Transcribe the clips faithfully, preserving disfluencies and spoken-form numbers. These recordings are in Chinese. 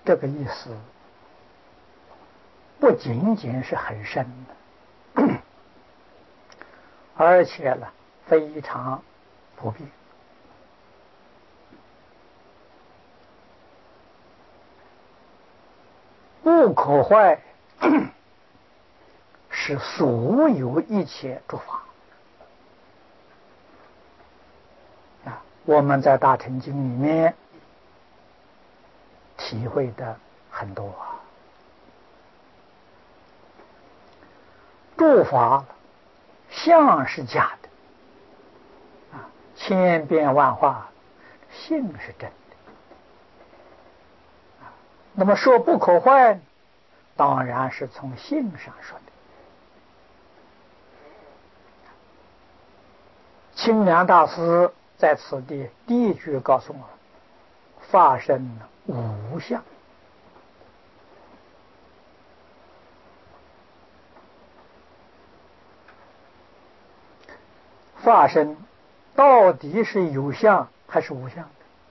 这个意思不仅仅是很深的，而且呢非常普遍。不可坏是所有一切诸法啊，我们在大乘经里面体会的很多啊。诸法相是假的啊，千变万化，性是真的。那么说不可坏，当然是从性上说的。清凉大师在此地第一句告诉我们：法身无相。法身到底是有相还是无相？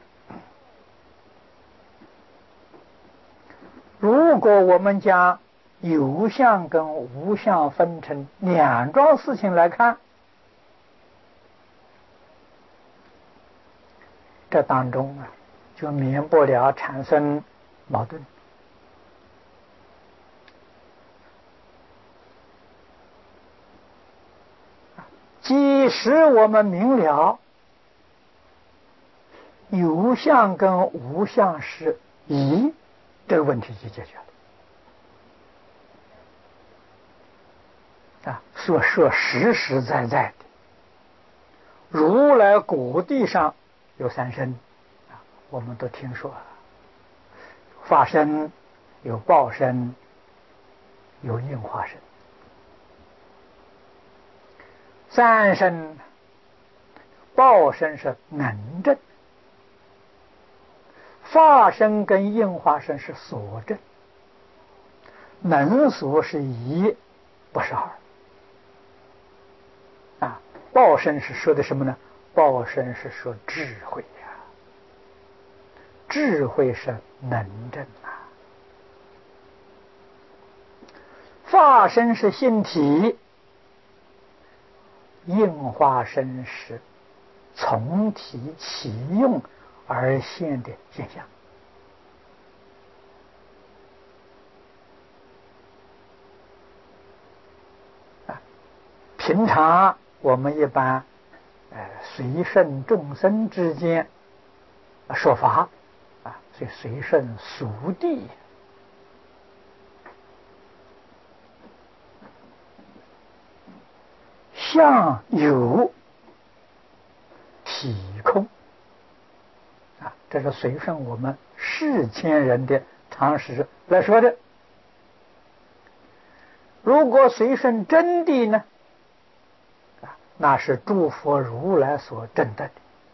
如果我们将有相跟无相分成两桩事情来看，这当中啊，就免不了产生矛盾。即使我们明了有相跟无相是一，这个问题就解决了啊。说说实实在在的，如来果地上有三身啊，我们都听说了，法身、有报身、有应化身。三身，报身是能证，法身跟应化身是所证，能所是一，不是二啊。报身是说的什么呢？报身是说智慧呀、啊，智慧是能证啊。法身是性体，应化身是从体起用而现的现象啊。平常我们一般呃随顺众生之间说法啊，所以随顺俗谛，相有体空啊，这是随顺我们世间人的常识来说的。如果随顺真谛呢，啊，那是诸佛如来所证得的。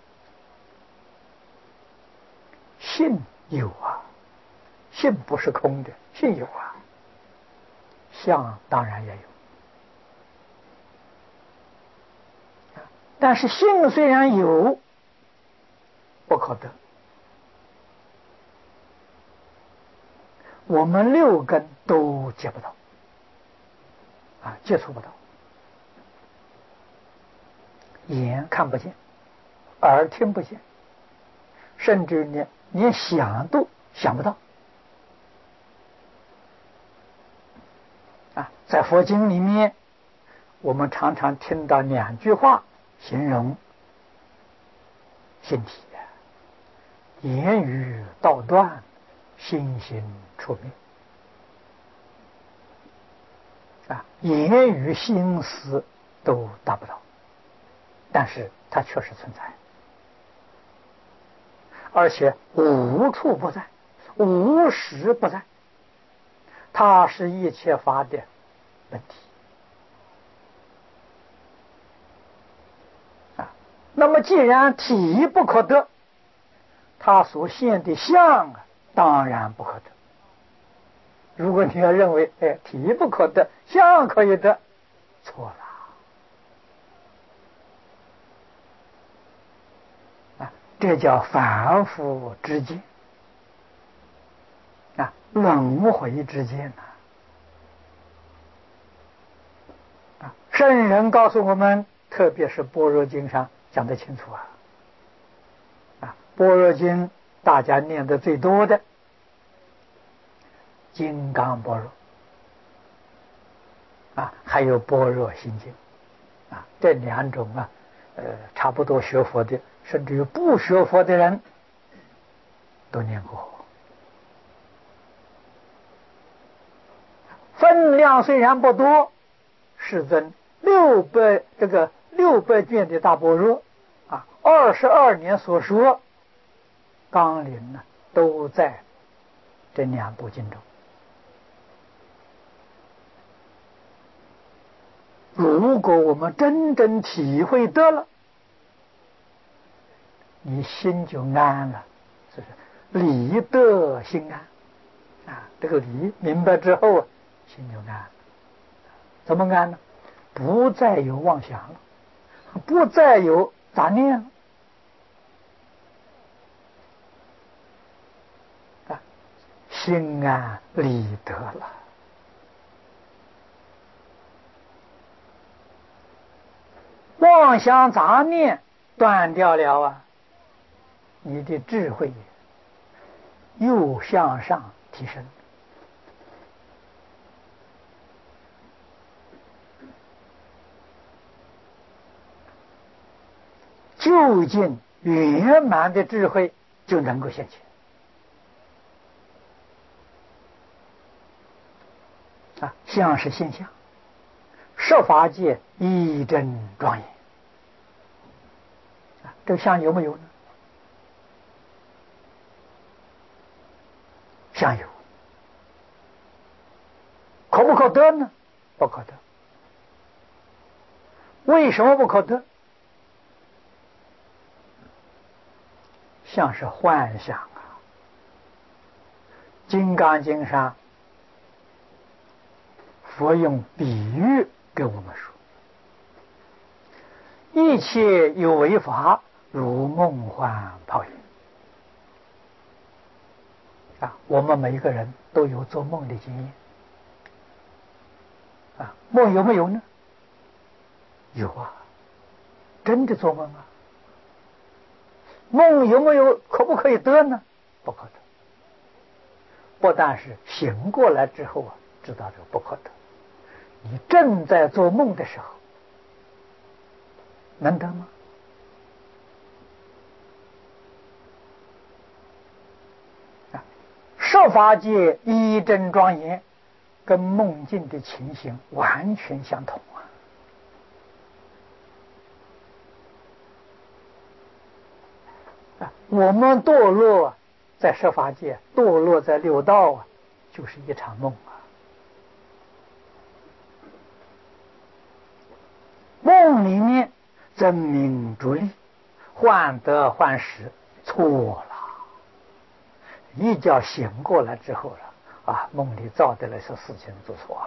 性有啊，性不是空的，性有啊，相当然也有。但是性虽然有，不可得。我们六根都接不到啊，接触不到。眼看不见，耳听不见，甚至连连想都想不到啊。在佛经里面，我们常常听到两句话形容性体：言语道断，心行处灭啊。言语心思都达不到，但是它确实存在，而且无处不在，无时不在，它是一切法的本体啊。那么既然体不可得，它所现的相啊，当然不可得。如果你要认为哎，体不可得，相可以得，错了啊，这叫凡夫之见轮回之间呐！啊，圣人告诉我们，特别是《般若经》上讲得清楚啊！啊，《般若经》大家念的最多的《金刚般若》啊，还有《般若心经》啊，这两种啊，呃，差不多学佛的，甚至于不学佛的人都念过。分量虽然不多，世尊六百这个六百卷的大般若啊，二十二年所说纲领呢，都在这两部经中。如果我们真正体会得了，你心就安了，是不是？理得心安啊，这个理明白之后啊，心就安了。怎么安呢？不再有妄想了，不再有杂念了啊，心安理得了。妄想杂念断掉了啊，你的智慧又向上提升。究竟圆满的智慧就能够现前啊，相是现象，十法界一真庄严啊，这个相有没有呢？相有，可不可得呢？不可得。为什么不可得？相是幻想啊，《金刚经》上佛用比喻给我们说，一切有为法如梦幻泡影啊，我们每一个人都有做梦的经验啊，梦有没有呢？有啊，真的做梦啊。梦有没有可不可以得呢？不可得。不但是醒过来之后啊，知道这个不可得，你正在做梦的时候能得吗？啊，十法界一真庄严，跟梦境的情形完全相同啊！啊，我们堕落在十法界，堕落在六道啊，就是一场梦啊。梦里面争名逐利，患得患失，错了。一觉醒过来之后了啊，梦里造的那些事情做错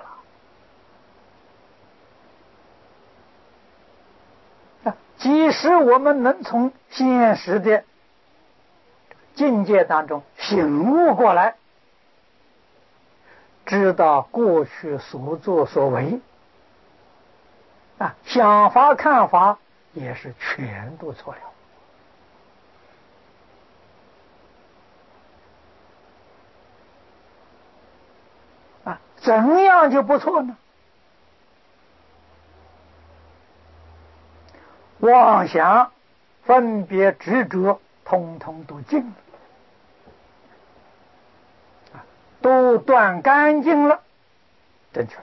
了。啊，即使我们能从现实的境界当中醒悟过来，知道过去所作所为啊，想法看法也是全都错了啊，怎样就不错呢？妄想、分别、执着，通通都尽了，啊，都断干净了，正确的。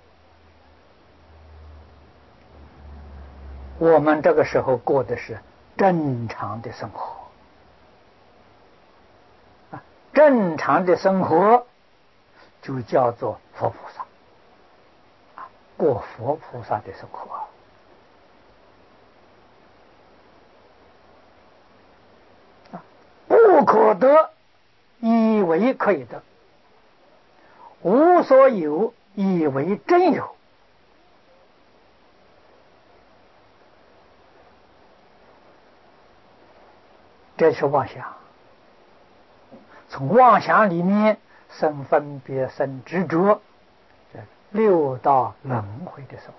我们这个时候过的是正常的生活啊，正常的生活就叫做佛菩萨啊，过佛菩萨的生活啊，不可得以为可以得，无所有以为真有。这是妄想，从妄想里面生分别、生执着，这六道轮回的生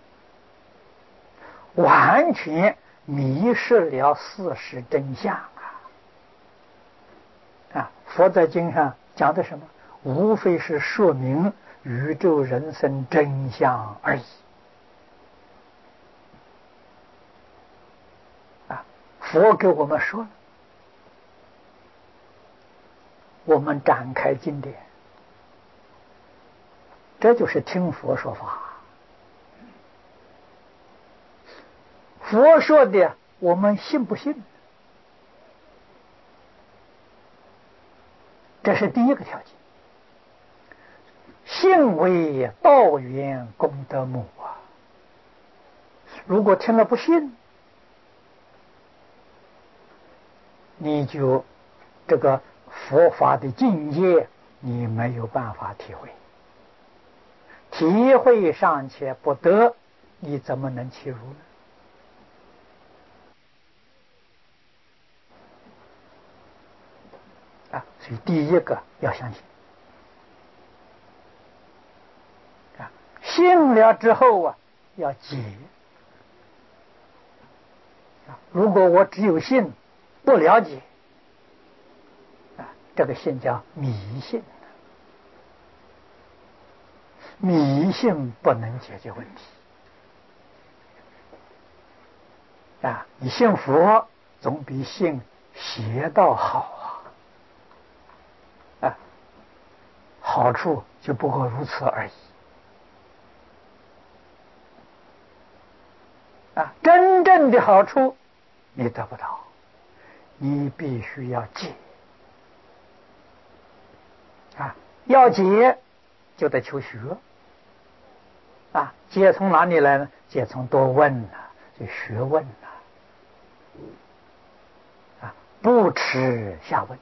活，完全迷失了事实真相啊！啊，佛在经上讲的什么？无非是说明宇宙人生真相而已。啊，佛给我们说了，我们展开经典，这就是听佛说法。佛说的，我们信不信？这是第一个条件。信为道源功德母啊！如果听了不信，你就这个佛法的境界你没有办法体会，体会尚且不得，你怎么能契入呢？啊，所以第一个要相信。啊，信了之后啊，要解。啊，如果我只有信，不了解，啊，这个信叫迷信。迷信不能解决问题。啊，你信佛总比信邪道好啊！啊，好处就不过如此而已。啊，真正的好处你得不到，你必须要解。啊，要解就得求学。啊，解从哪里来呢？解从多问呐、啊，就学问呐、啊。啊，不耻下问。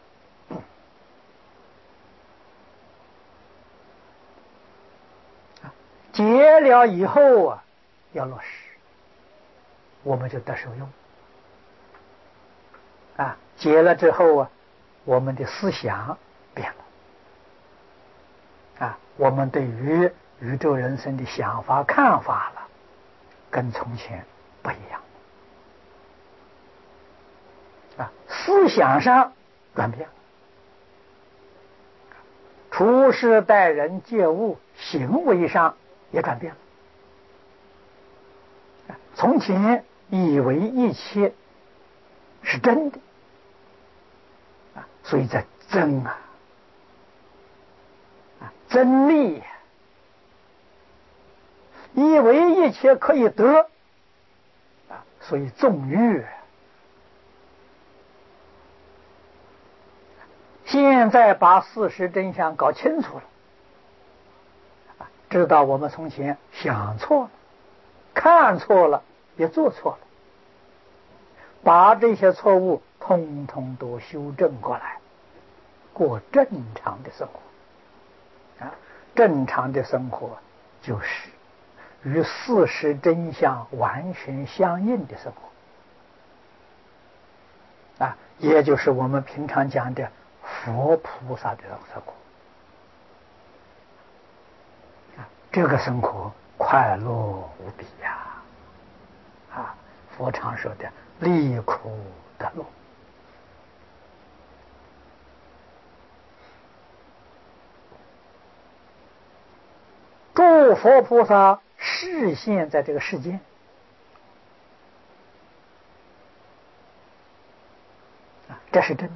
啊，解了以后啊，要落实，我们就得受用。啊，解了之后啊，我们的思想变了。啊，我们对于宇宙人生的想法看法了，跟从前不一样。啊，思想上转变，处事待人接物行为上也转变了。啊，从前以为一切是真的，啊，所以在争啊，啊，争利呀。以为一切可以得，啊，所以纵欲。现在把事实真相搞清楚了，啊，知道我们从前想错了，看错了，也做错了，把这些错误通通都修正过来，过正常的生活。啊，正常的生活就是与事实真相完全相应的生活。啊，也就是我们平常讲的佛菩萨的生活。啊，这个生活快乐无比呀！啊，佛常说的离苦得乐。诸佛菩萨示现在这个世间，啊，这是真的，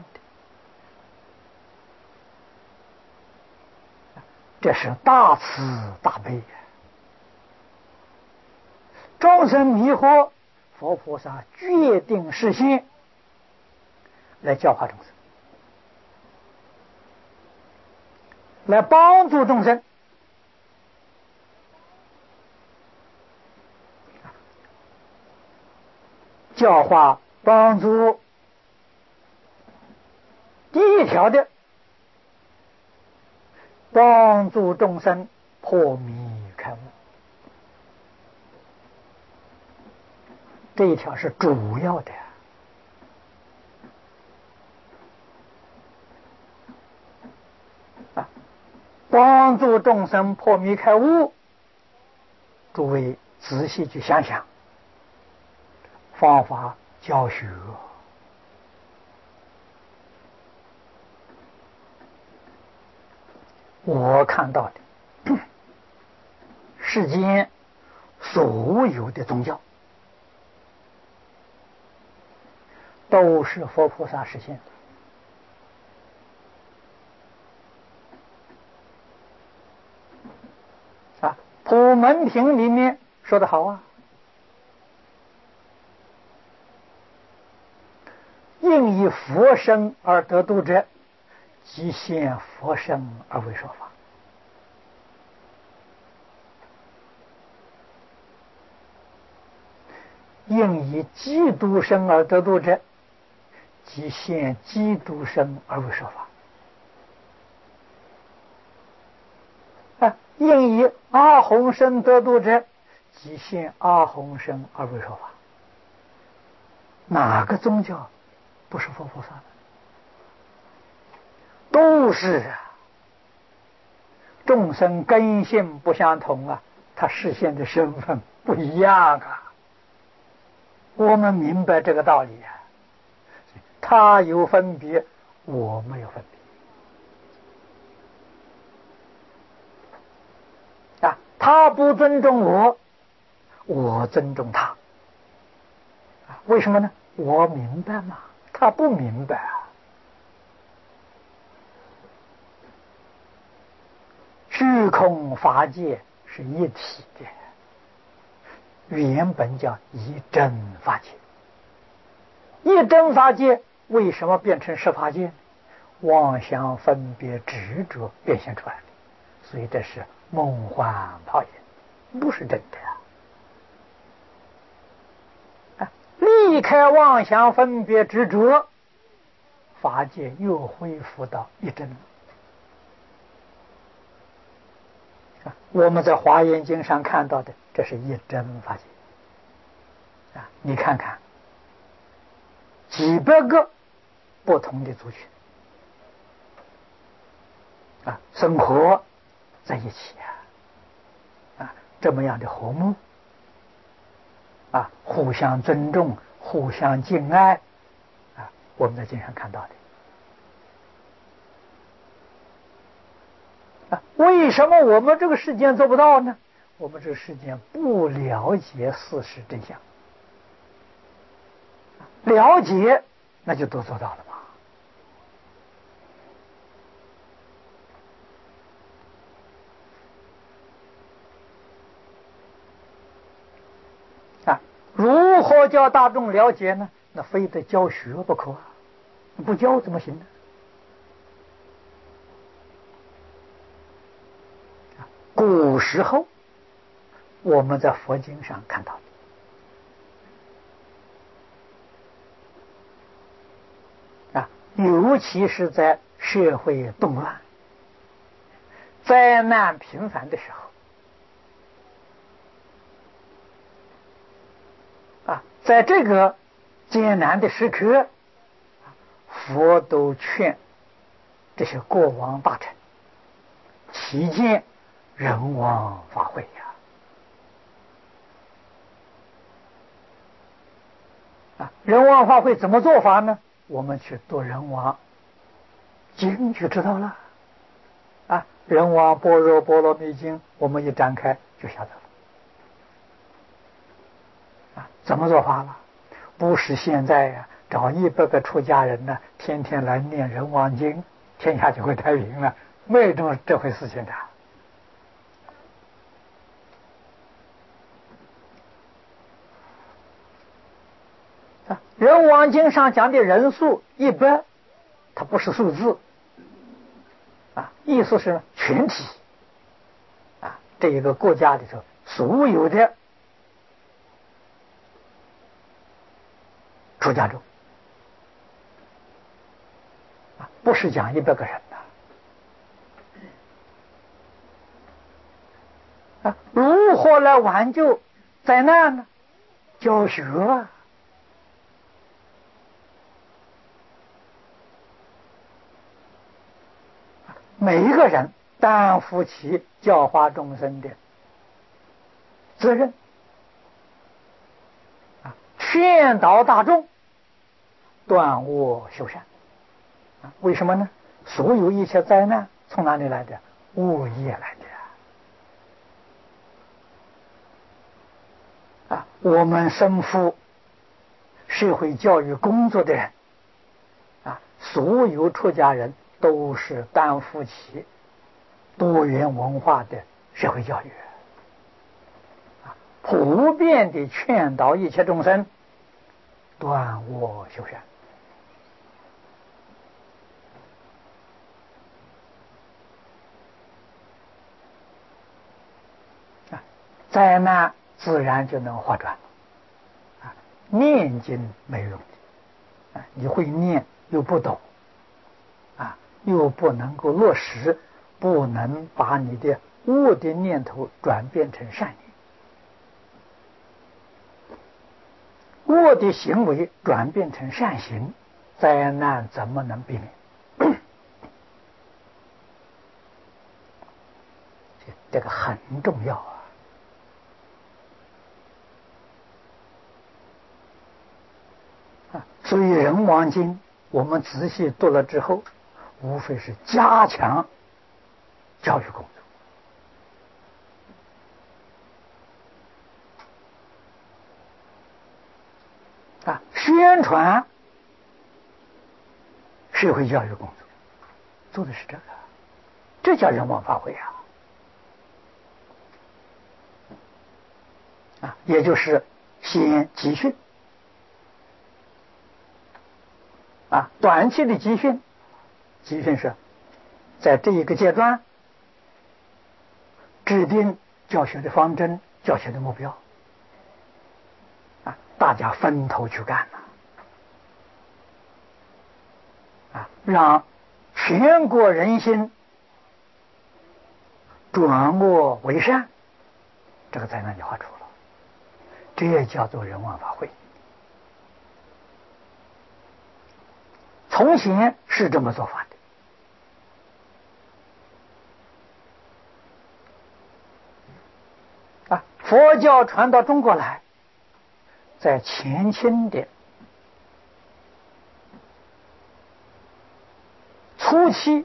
这是大慈大悲。众生迷惑，佛菩萨决定示现来教化众生，来帮助众生。教化帮助第一条的，帮助众生破迷开悟，这一条是主要的。啊， 帮助众生破迷开悟。诸位仔细去想想，方法教学，我看到的世间所有的宗教都是佛菩萨实现的啊。普门品里面说得好啊，应以佛身而得度者，即现佛身而为说法。应以基督身而得度者，即现基督身而为说法。啊，应以阿洪身得度者，即现阿洪身而为说法。哪个宗教不是佛菩萨的？都是啊。众生根性不相同啊，他实现的身份不一样啊。我们明白这个道理啊，他有分别，我没有分别啊。他不尊重我，我尊重他啊。为什么呢？我明白嘛，他不明白啊。虚空法界是一体的，原本叫一真法界。一真法界为什么变成十法界？妄想分别执着变现出来的，所以这是梦幻泡影，不是真的啊！啊，离开妄想分别执着，法界又恢复到一真了。我们在《华严经》上看到的，这是一真法界啊！你看看，几百个不同的族群啊，生活在一起啊，啊，这么样的和睦啊，互相尊重，互相敬爱啊，我们在经上看到的。啊，为什么我们这个世间做不到呢？我们这个世间不了解事实真相，了解那就都做到了嘛。啊，如何叫大众了解呢？那非得教学不可啊，不教怎么行呢？古时候我们在佛经上看到的啊，尤其是在社会动乱、灾难频繁的时候啊，在这个艰难的时刻，佛都劝这些国王大臣起见人王法会呀！啊，人王法会怎么做法呢？我们去读人王经就知道了。啊，人王般若波罗蜜经，我们一展开就晓得了。啊，怎么做法了？不是现在呀、啊，找一百个出家人呢，天天来念人王经，天下就会太平了，没有这么这回事情的。人王经上讲的人数一百，它不是数字啊，意思是全体啊，这一个国家里头所有的出家众啊，不是讲一百个人的啊。如何来挽救灾难呢？教学啊。每一个人担负起教化众生的责任啊，劝导大众断恶修善啊。为什么呢？所有一切灾难从哪里来的？恶业来的啊。我们身负社会教育工作的人啊，所有出家人都是担负起多元文化的社会教育啊，普遍的劝导一切众生断恶修善啊，灾难自然就能化转啊。念经没用的啊，你会念又不懂啊，又不能够落实，不能把你的恶的念头转变成善念，恶的行为转变成善行，灾难怎么能避免？这个很重要啊！啊，所以《人王经》我们仔细读了之后，无非是加强教育工作啊，宣传社会教育工作，做的是这个，这叫人王法会啊！啊，也就是先集训啊，短期的集训，集训是在这一个阶段制定教学的方针、教学的目标啊，大家分头去干了啊，让全国人心转恶为善，这个灾难就化除了。这也叫做人王法会。从前是这么做法的啊。佛教传到中国来，在前清的初期，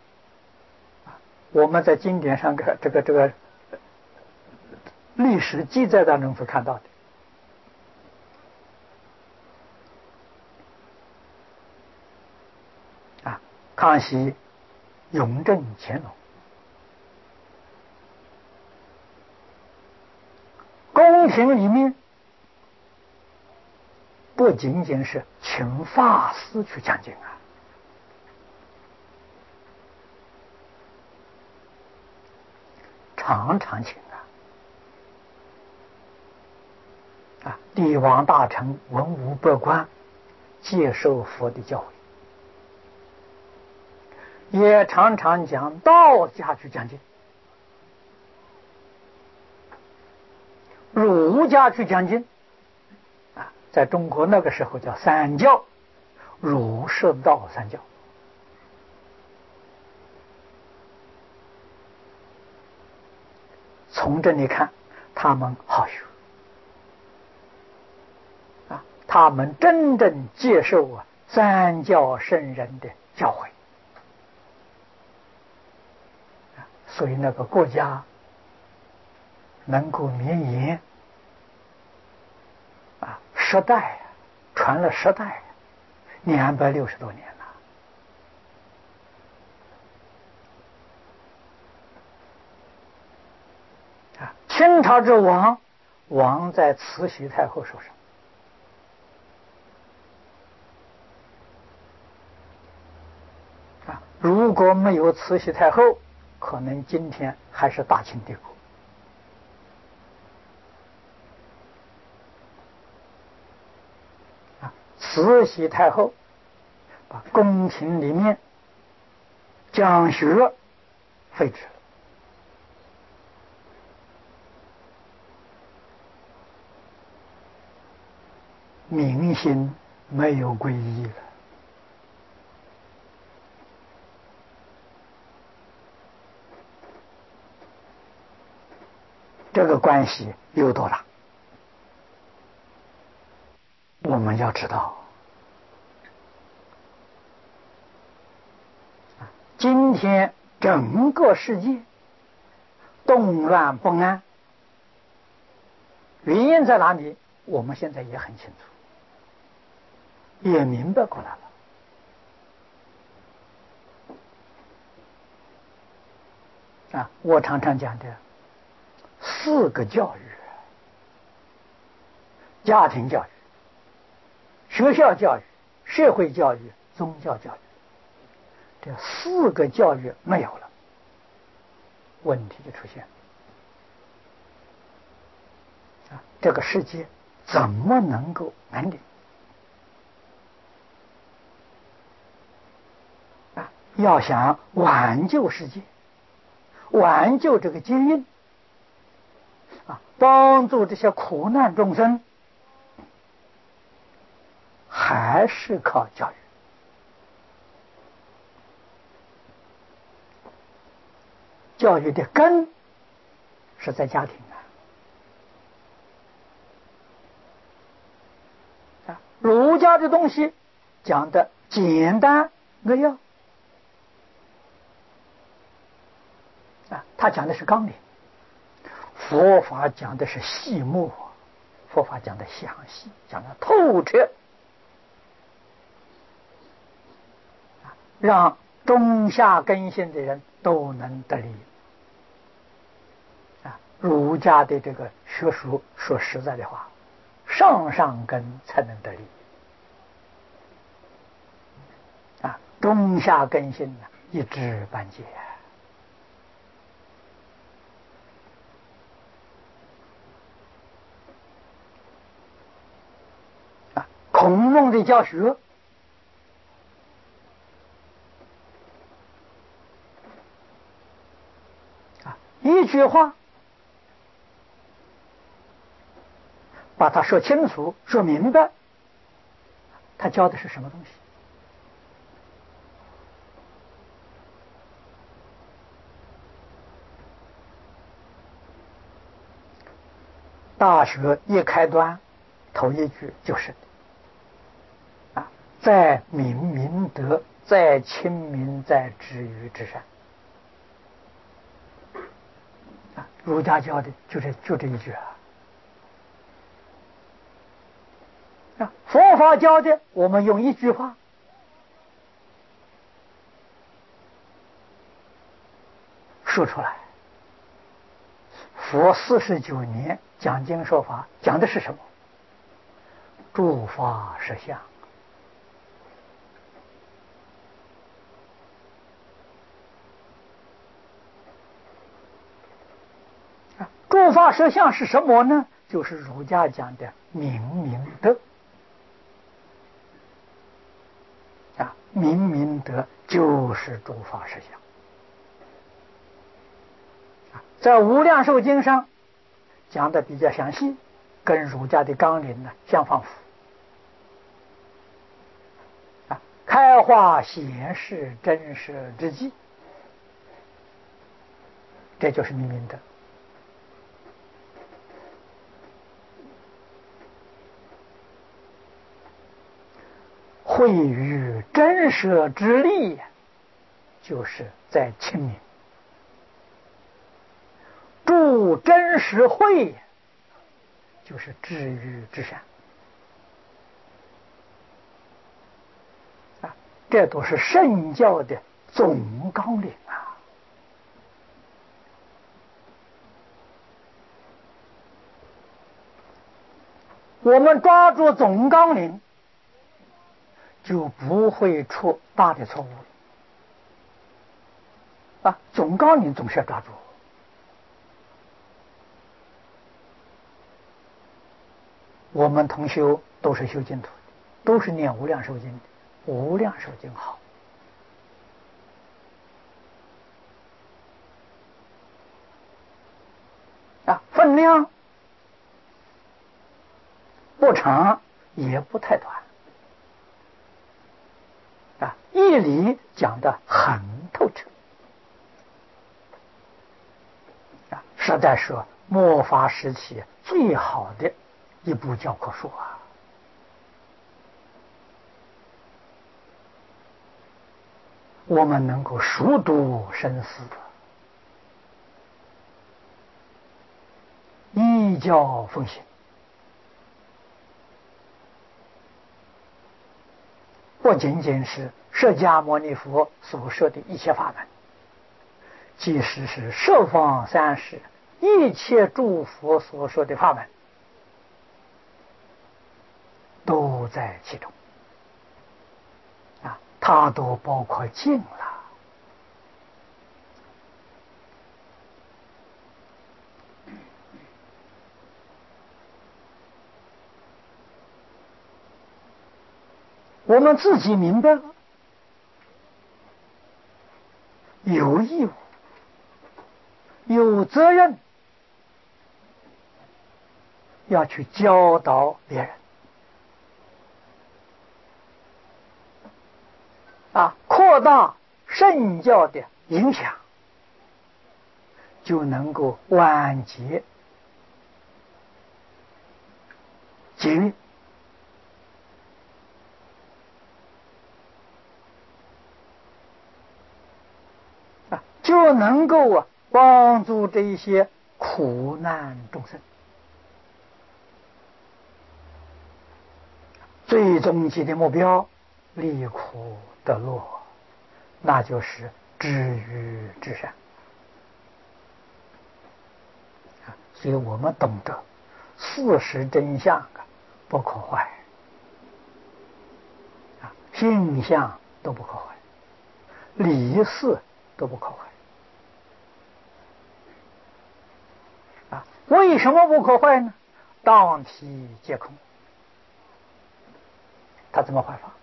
我们在经典上个这个这个历史记载当中所看到的。康熙、雍正、乾隆，宫廷里面不仅仅是请法师去讲经啊，常常请啊，啊，帝王大臣、文武百官接受佛的教诲。也常常讲道家去讲经，儒家去讲经啊，在中国那个时候叫三教，儒释道三教。从这里看，他们好学啊，他们真正接受啊三教圣人的教诲。所以那个国家能够绵延啊，十代传了十代，两百六十多年了啊。清朝之亡，亡在慈禧太后手上啊。如果没有慈禧太后，可能今天还是大清帝国啊。慈禧太后把宫廷里面讲学废止了，民心没有皈依了。 这个关系有多大？我们要知道，今天整个世界动乱不安，原因在哪里？我们现在也很清楚，也明白过来了。啊，我常常讲的四个教育：家庭教育、学校教育、社会教育、宗教教育。这四个教育没有了，问题就出现了。啊，这个世界怎么能够安定？啊，要想挽救世界，挽救这个基因，啊，帮助这些苦难众生，还是靠教育。教育的根是在家庭啊！啊，儒家的东西讲的简单扼要啊，他讲的是纲领；佛法讲的是细末，佛法讲的详细，讲的透彻，啊，让中下根性的人都能得利。啊，儒家的这个学术，说实在的话，上上根才能得利。啊，中下根性呢，一知半解。啊，孔孟的教学，啊，一句话把它说清楚、说明白，他教的是什么东西？大学一开端，头一句就是啊，在明明德，在亲民，在知遇之善。啊，儒家教的就这就这一句啊。啊，佛法教的，我们用一句话说出来。佛四十九年讲经说法，讲的是什么？诸法实相。啊，诸法实相是什么呢？就是儒家讲的明明德。啊，明明德就是诸法实相。啊，在无量寿经上讲的比较详细，跟儒家的纲领呢相仿佛。啊，开化显示真实之际，这就是明明德。会于真实之力，就是在亲民；助真实慧，就是知遇之善。啊，这都是圣教的总纲领啊！我们抓住总纲领，就不会出大的错误啊！总纲领总是要抓住。我们同修都是修净土的，都是念无量寿经的，无量寿经好啊，分量不长也不太短啊，义理讲得很透彻啊，实在说末法时期最好的一部教科书啊！我们能够熟读生死，依教奉行，不仅仅是释迦牟尼佛所说的一切法门，即使是十方三世一切诸佛所说的法门，都在其中啊，它都包括尽了。我们自己明白了，有义务、有责任要去教导别人啊，扩大圣教的影响，就能够挽结劫运啊，就能够啊帮助这一些苦难众生。最终极的目标，离苦得乐，那就是知遇之善啊！所以我们懂得事实真相啊，不可坏啊，性相都不可坏，理事都不可坏啊！为什么不可坏呢？当体皆空。它怎么坏法？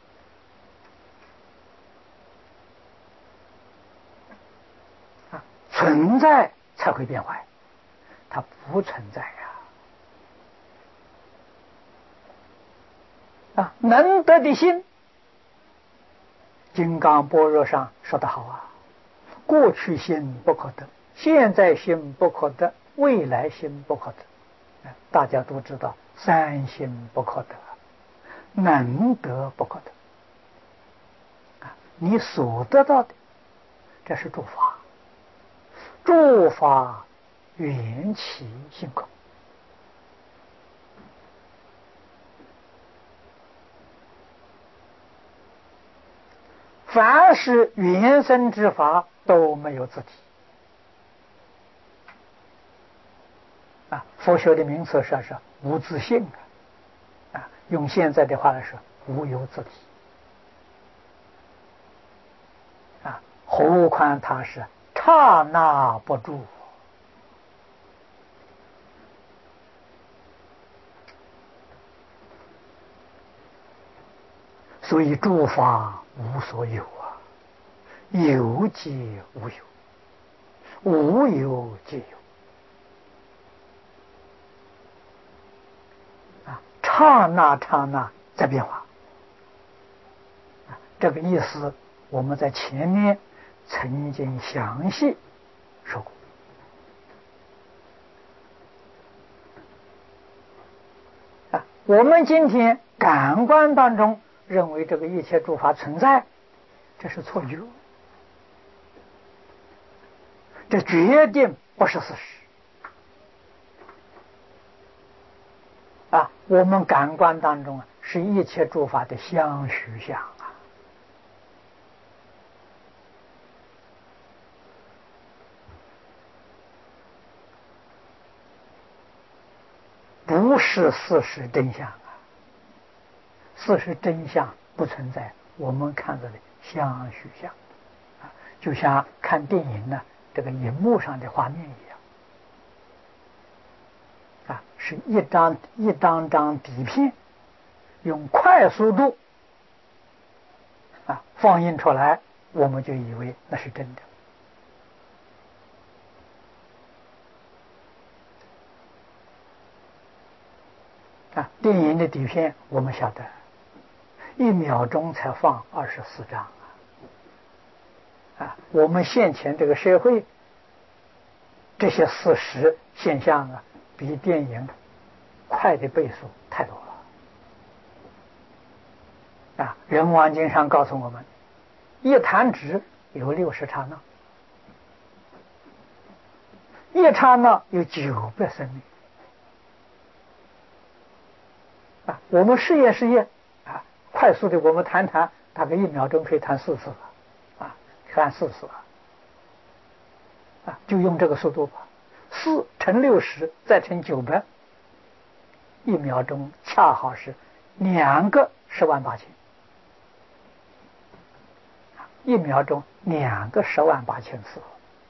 啊，存在才会变坏，它不存在呀！啊，能得的心，金刚般若上说得好啊，过去心不可得，现在心不可得，未来心不可得。大家都知道，三心不可得，能得不可得啊！你所得到的，这是诸法，诸法缘起性空，凡是缘生之法都没有自体啊！佛学的名词上是无自性啊，啊，用现在的话来说，无有自体啊，何况它是刹那不住。所以诸法无所有啊，有即无有，无有即有啊，刹那刹那在变化啊，这个意思我们在前面曾经详细说过啊。我们今天感官当中认为这个一切诸法存在，这是错觉，这决定不是事实啊！我们感官当中啊，是一切诸法的相续相啊，不是事实真相啊！事实真相不存在，我们看到的相续相啊，就像看电影呢，这个荧幕上的画面一样啊，是一张一张张底片，用快速度啊放映出来，我们就以为那是真的啊。电影的底片我们晓得，一秒钟才放二十四张啊！啊，我们现前这个社会， 这些事实现象啊，比电影快的倍数太多了啊！《人王经》上告诉我们，一弹指有六十刹那，一刹那有九百生命啊！我们试验试验啊，快速的我们弹弹，大概一秒钟可以弹四次了啊，弹四次了啊，就用这个速度吧，四乘六十再乘九百，一秒钟恰好是两个十万八千，一秒钟两个十万八千次。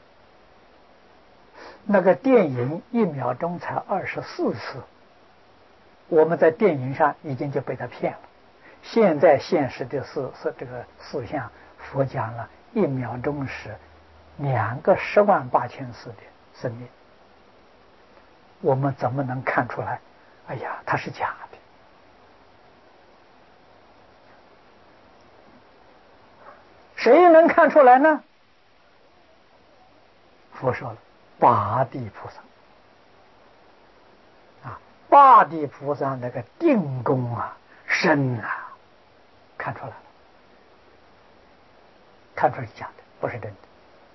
那个电影一秒钟才二十四次，我们在电影上已经就被他骗了。现在现实的事是这个事项，佛讲了一秒钟是两个十万八千次的生命，我们怎么能看出来？哎呀，它是假的。谁能看出来呢？佛说了，八地菩萨啊，八地菩萨那个定功啊深啊，看出来了，看出来是假的，不是真的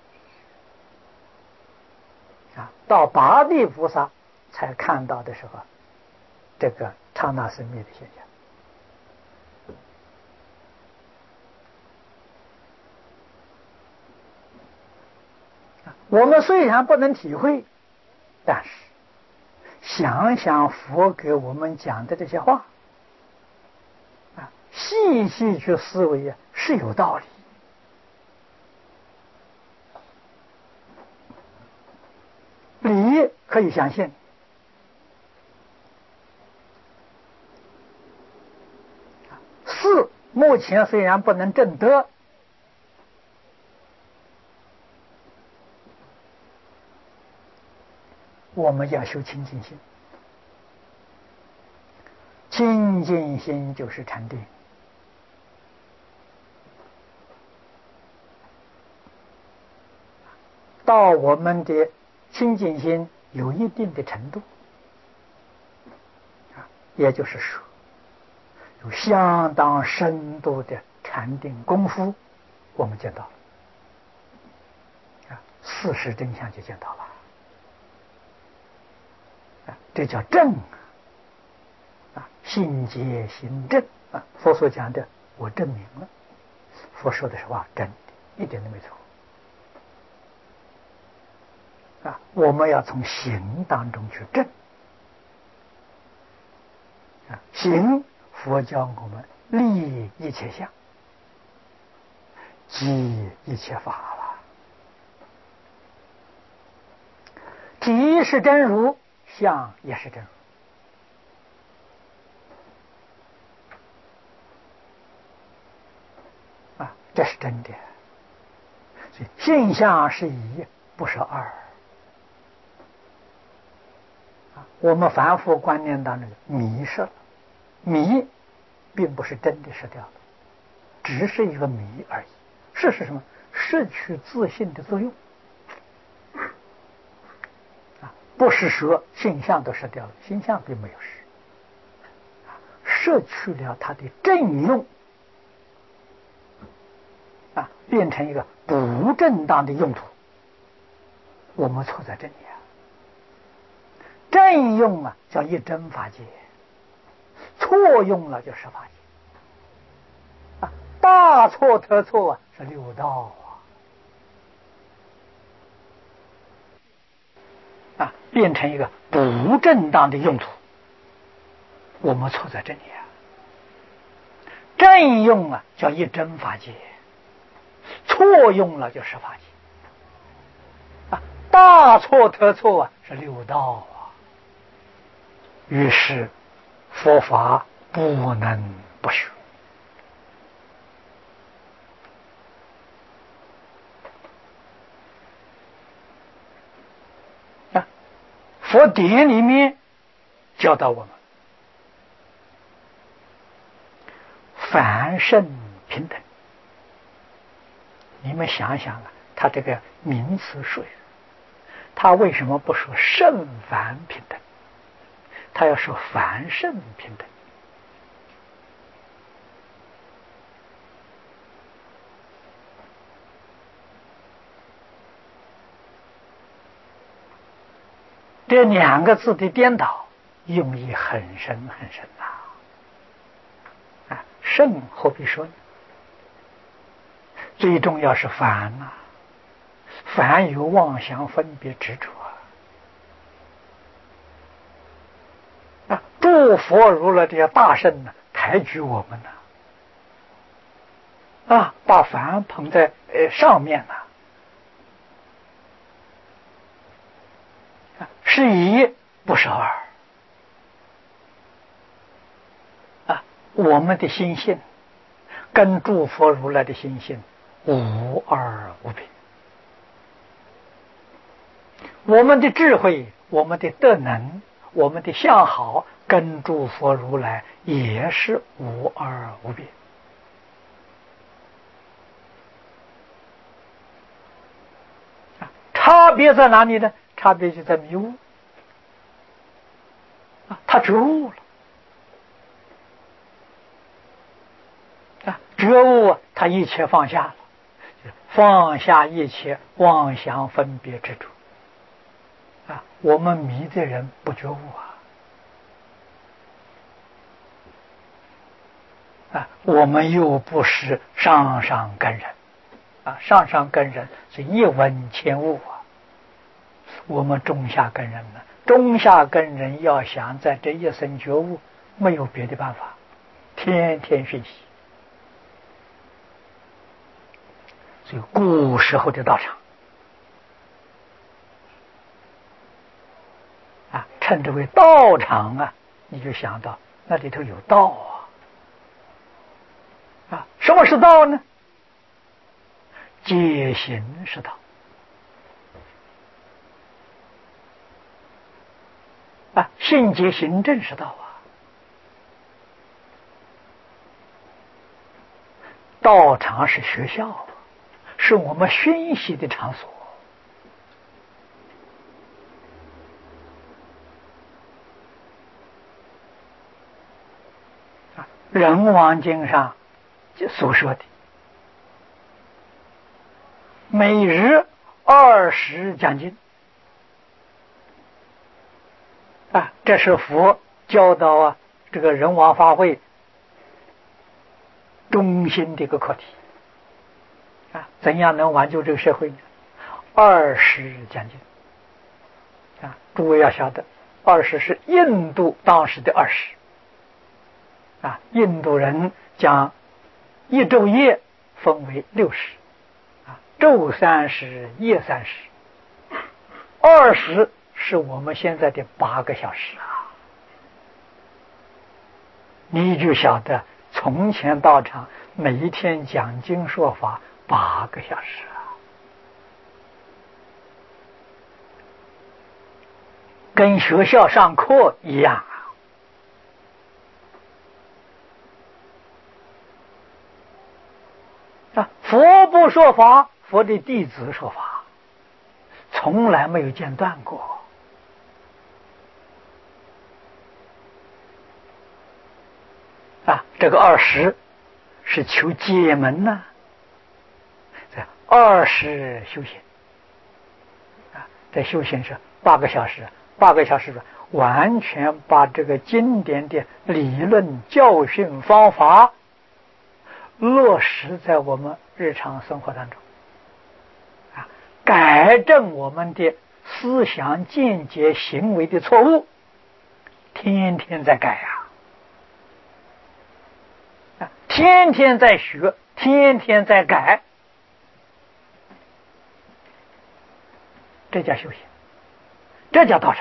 啊。到八地菩萨才看到的时候，这个刹那生灭的现象。我们虽然不能体会，但是想想佛给我们讲的这些话啊，细细去思维啊，是有道理。理可以相信，事目前虽然不能证得，我们要修清净心，清净心就是禅定。到我们的清净心有一定的程度啊，也就是说有相当深度的禅定功夫，我们见到了啊，事实真相就见到了啊，这叫正啊，心结心正啊。佛所讲的，我证明了，佛说的是话，真的，一点都没错啊。我们要从行当中去证啊，行，佛教我们立一切相，即一切法了。体是真如，相也是真如啊，这是真的。所以性相是一，不是二啊。我们凡夫观念当中迷失了，迷并不是真的失掉了，只是一个迷而已。是是什么？失去自信的作用啊，不是说性相都失掉了，性相并没有失，失去了它的正用啊，变成一个不正当的用途。我们错在这里啊，正用啊叫一真法界，错用了就十法界啊，大错特错啊是六道啊，啊变成一个不正当的用途。我们错在这里啊，正用啊叫一真法界，错用了就十法界啊，大错特错啊是六道啊。于是佛法不能不学啊。佛典里面教导我们凡圣平等。你们想想啊，他这个名词说， 他为什么不说圣凡平等？他要说凡圣平等。这两个字的颠倒，用意很深很深呐！啊，圣何必说呢？最重要是凡呐、啊，凡有妄想分别执着啊！啊，诸佛如来这些大圣呢，抬举我们呢、啊，啊，把凡捧在呃上面呢、啊，是一不是二啊！我们的心性跟诸佛如来的心性无二无别，我们的智慧、我们的德能、我们的相好，跟诸佛如来也是无二无别。差别在哪里呢？差别就在迷雾啊，他觉悟了啊，觉悟他一切放下了，放下一切妄想分别执着啊。我们迷的人不觉悟啊，啊，我们又不是上上根人啊，上上根人是一闻千悟啊。我们中下根人呢，中下根人要想在这一生觉悟，没有别的办法，天天学习。所以古时候的道场啊，称之为道场啊，你就想到那里头有道啊。啊，什么是道呢？戒行是道啊，信解行证是道啊。道场是学校，是我们熏习的场所啊。人王经上所说的每日二十讲经啊，这是佛教导啊这个人王法会中心的一个课题啊，怎样能挽救这个社会呢？二十讲经啊，诸位要晓得，二十是印度当时的二十啊，印度人将一昼夜分为六十啊，昼三十，夜三十，二十是我们现在的八个小时啊。你就晓得从前道场每一天讲经说法八个小时啊，跟学校上课一样啊。啊，佛不说法，佛的弟子说法，从来没有间断过啊。这个二十是求解门呐、啊，二十修行啊，在修行是八个小时，八个小时完全把这个经典的理论教训方法落实在我们日常生活当中啊，改正我们的思想见解行为的错误，天天在改啊，啊，天天在学，天天在改，这叫修行，这叫道场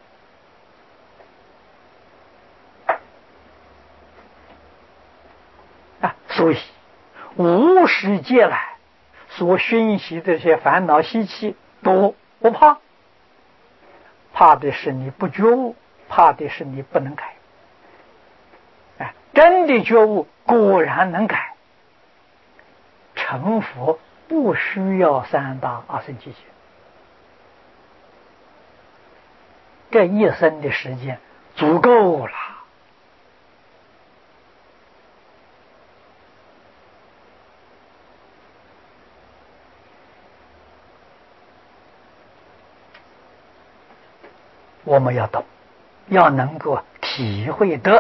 啊。所以无始劫来所熏习的这些烦恼习气都不怕，怕的是你不觉悟，怕的是你不能改。哎，真的觉悟果然能改，成佛不需要三大阿僧祇劫这一生的时间足够了。我们要懂，要能够体会得